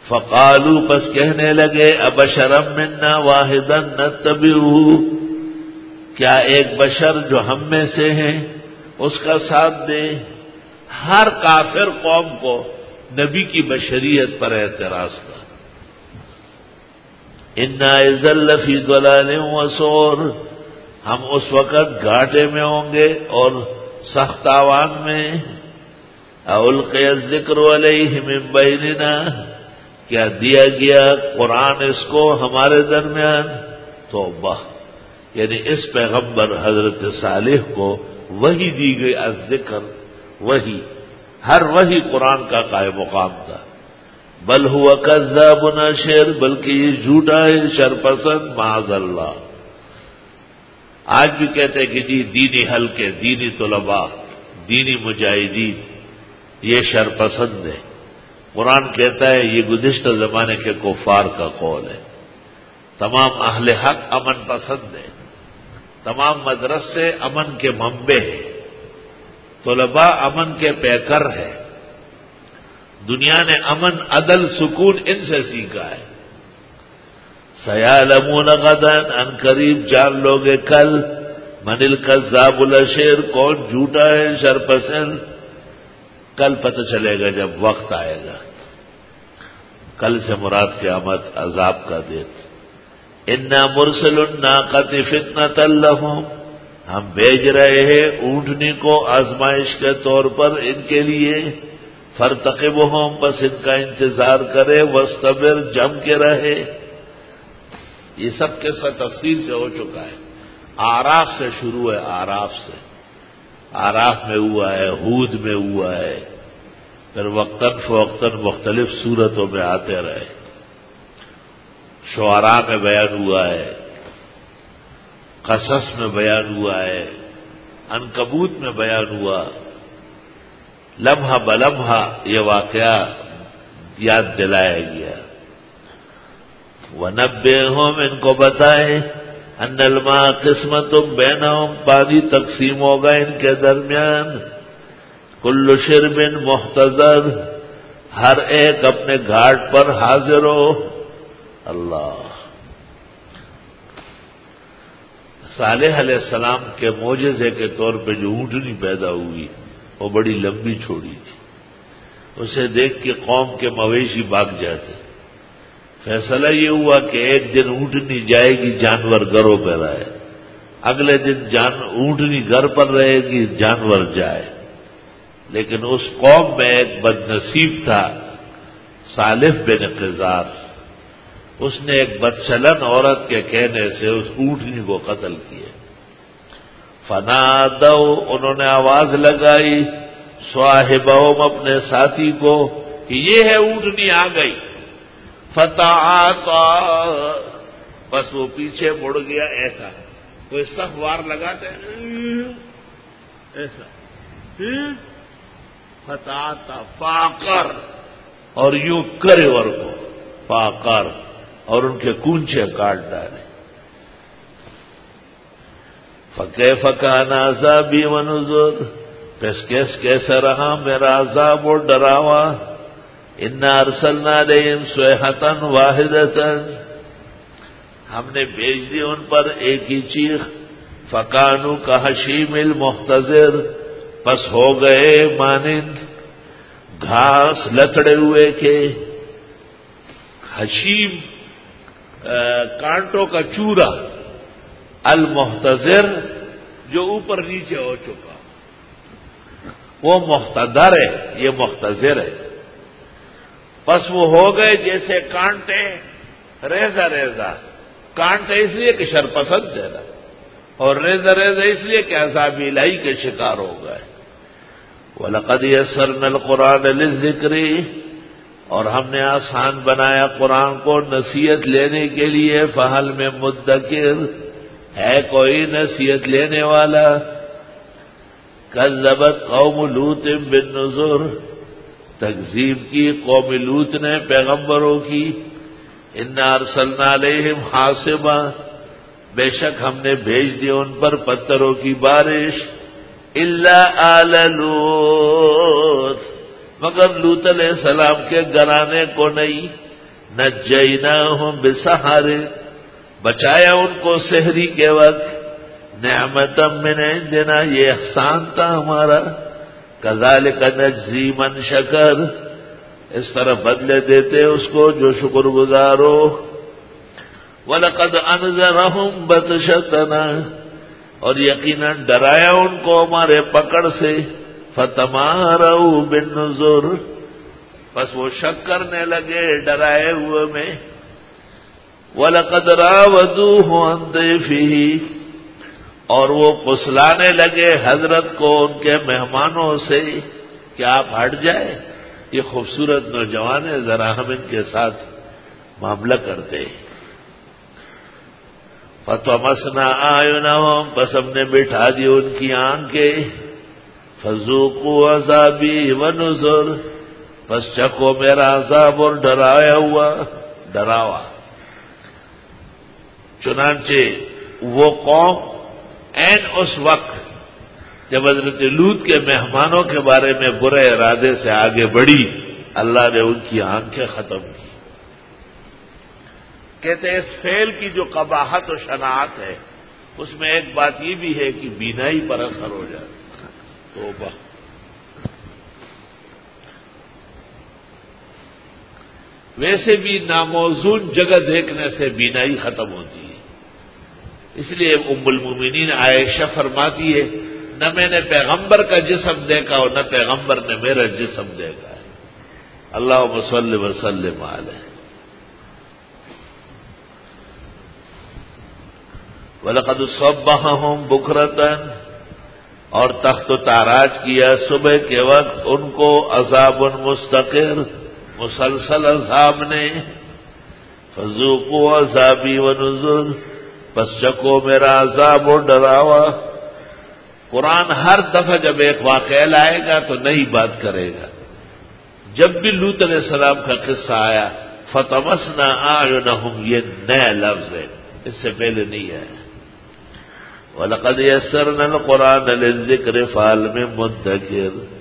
فقالوا پس کہنے لگے ابشرا منا واحدا نتبعہ، کیا ایک بشر جو ہم میں سے ہیں اس کا ساتھ دیں؟ ہر کافر قوم کو نبی کی بشریت پر اعتراض تھا. انا اذا لفی ضلال وسعر، ہم اس وقت گھاٹے میں ہوں گے اور سخت تاوان میں. اولقی الذکر علیہ من بیننا، کیا دیا گیا قرآن اس کو ہمارے درمیان؟ توبہ، یعنی اس پیغمبر حضرت صالح کو وحی دی گئی. الذکر وحی، ہر وحی قرآن کا قائم مقام تھا. بل ہوا کذاب اشر، بلکہ یہ جھوٹا ہے شرپسند معاذ اللہ. آج بھی کہتے ہیں کہ جی دینی حلقے، دینی طلباء، دینی مجاہدین یہ شرپسند ہے. قرآن کہتا ہے یہ گزشتہ زمانے کے کفار کا قول ہے. تمام اہل حق امن پسند ہے، تمام مدرسے امن کے منبع ہیں، طلباء امن کے پیکر ہے. دنیا نے امن، عدل، سکون ان سے سیکھا ہے. سیعلمون غدا، ان قریب جان لوگے کل، من الکذاب الاشر، کون جھوٹا ہے شرپسند. کل پتہ چلے گا جب وقت آئے گا. کل سے مراد قیامت، عذاب کا دن. انا مرسل الناقۃ فتنۃ لہم، ہم بھیج رہے ہیں اونٹنی کو آزمائش کے طور پر ان کے لیے. فارتقبہم، بس ان کا انتظار کرے. واصطبر، جم کے رہے. یہ سب قصہ تفصیل سے ہو چکا ہے. آراف سے شروع ہے، آراف سے. آراف میں ہوا ہے، ہود میں ہوا ہے، پھر وقتاً فوقتاً مختلف صورتوں میں آتے رہے. شعراء میں بیان ہوا ہے، قصص میں بیان ہوا ہے، عنکبوت میں بیان ہوا. لمحہ بلمحہ یہ واقعہ یاد دلایا گیا. وَنَبِّئْهُمْ، ان کو بتائیں، أَنَّ الْمَاءَ قِسْمَةٌ بَيْنَهُمْ، پانی تقسیم ہوگا ان کے درمیان. كُلُّ شِرْبٍ مُحْتَضَرٍ، ہر ایک اپنے گھاٹ پر حاضر ہو. اللہ. صالح علیہ السلام کے معجزے کے طور پہ جو اونٹنی پیدا ہوئی وہ بڑی لمبی چھوڑی تھی. اسے دیکھ کے قوم کے مویشی بھاگ جاتے. فیصلہ یہ ہوا کہ ایک دن اونٹنی جائے گی، جانور گھروں پہ رہے. اگلے دن اونٹنی گھر پر رہے گی، جانور جائے. لیکن اس قوم میں ایک بد نصیب تھا، صالح بن قزار. اس نے ایک بدچلن عورت کے کہنے سے اس اونٹنی کو قتل کیا. فنادوا، انہوں نے آواز لگائی، صاحبہم، اپنے ساتھی کو، کہ یہ ہے اونٹنی آ گئی. فتعاطا، بس وہ پیچھے مڑ گیا. ایسا کوئی صف وار لگاتے ہیں ایسا. فتعاطا، فاقر، اور یوں کرے ور کو فاقر، اور ان کے کونچے کاٹ ڈالے. فکیف کان عذابی ونذر، پس کیسا رہا میرا عذاب اور ڈراوا. انا ارسلنا علیہم صیحۃ واحدۃ، ہم نے بھیج دی ان پر ایک ہی چیخ. فکانوا کحشیم المحتضر، پس ہو گئے مانند گھاس لتڑے ہوئے کے. حشیم کانٹوں کا چورا، المحتضر جو اوپر نیچے ہو چکا، وہ محتضر ہے، یہ محتضر ہے. بس وہ ہو گئے جیسے کانٹے، ریزہ ریزہ. کانٹے اس لیے کہ شرپسند ہے نا، اور ریزہ ریزہ اس لیے کہ عذاب الہی کے شکار ہو گئے. وَلَقَدْ يَسَّرْنَا الْقُرْآنَ لِلذِّكْرِ، اور ہم نے آسان بنایا قرآن کو نصیحت لینے کے لیے. فَهَلْ مِن مُدَّكِرٍ، ہے کوئی نصیحت لینے والا. كَذَّبَتْ قَوْمُ لُوطٍ بِالنُّذُرِ، تکذیب کی قوم لوط نے پیغمبروں کی. انا ارسلنا علیہم حاصبا، بے شک ہم نے بھیج دیا ان پر پتھروں کی بارش. الا آل لوط، مگر لوط علیہ السلام کے گھرانے کو نہیں. نجیناہم بسحر، بچایا ان کو سحری کے وقت، نعمتا من عندنا، یہ احسان تھا ہمارا، کذالک نجزی من شکر، اس طرح بدلے دیتے اس کو جو شکر گزار ہو۔ وَلَقَدْ أَنذَرَهُمْ بَطْشَتَنَا، اور یقیناً ڈرایا ان کو ہمارے پکڑ سے، فَتَمَارَوْا بِالنُّذُرِ، بس وہ شک کرنے لگے ڈرائے ہوئے میں۔ وَلَقَدْ رَاوَدُوهُ عَنْ ضَيْفِهِ، اور وہ پسلانے لگے حضرت کو ان کے مہمانوں سے کہ آپ ہٹ جائے، یہ خوبصورت نوجوان ہے، ذرا ہم ان کے ساتھ معاملہ کرتے۔ فَطَمَسْنَا أَعْيُنَهُمْ، پس ہم نے بٹھا دی ان کی آنکھیں، فَذُوقُوا عَذَابِي وَنُذُرِ، پس چکھو میرا عذاب اور ڈراوا۔ چنانچہ وہ قوم عین اس وقت جب حضرت لوط کے مہمانوں کے بارے میں برے ارادے سے آگے بڑھی، اللہ نے ان کی آنکھیں ختم کی۔ کہتے ہیں اس فعل کی جو قباحت و شناعت ہے، اس میں ایک بات یہ بھی ہے کہ بینائی پر اثر ہو جاتا ہے۔ توبہ۔ ویسے بھی ناموزون جگہ دیکھنے سے بینائی ختم ہوتی ہے، اس لیے ام المومنین عائشہ فرماتی ہے، نہ میں نے پیغمبر کا جسم دیکھا اور نہ پیغمبر نے میرا جسم دیکھا ہے۔ اللہم صلی وسلم علیہ۔ وَلَقَدْ صَبَّحَهُمْ بُكْرَةً، اور تخت و تاراج کیا صبح کے وقت ان کو عذاب مستقر، مسلسل عذاب نے، فَذُوقُوا عَذَابِي وَنُذُرِ، پس چکو میرا عذاب اور ڈراوا۔ قرآن ہر دفعہ جب ایک واقعہ لائے گا تو نئی بات کرے گا۔ جب بھی لوط علیہ السلام کا قصہ آیا، فَطَمَسْنَا أَعْيُنَهُمْ، یہ نیا لفظ ہے، اس سے پہلے نہیں آیا۔ وَلَقَدْ يَسَّرْنَا الْقُرْآنَ لِلذِّكْرِ فَهَلْ مِن مُّدَّكِرٍ،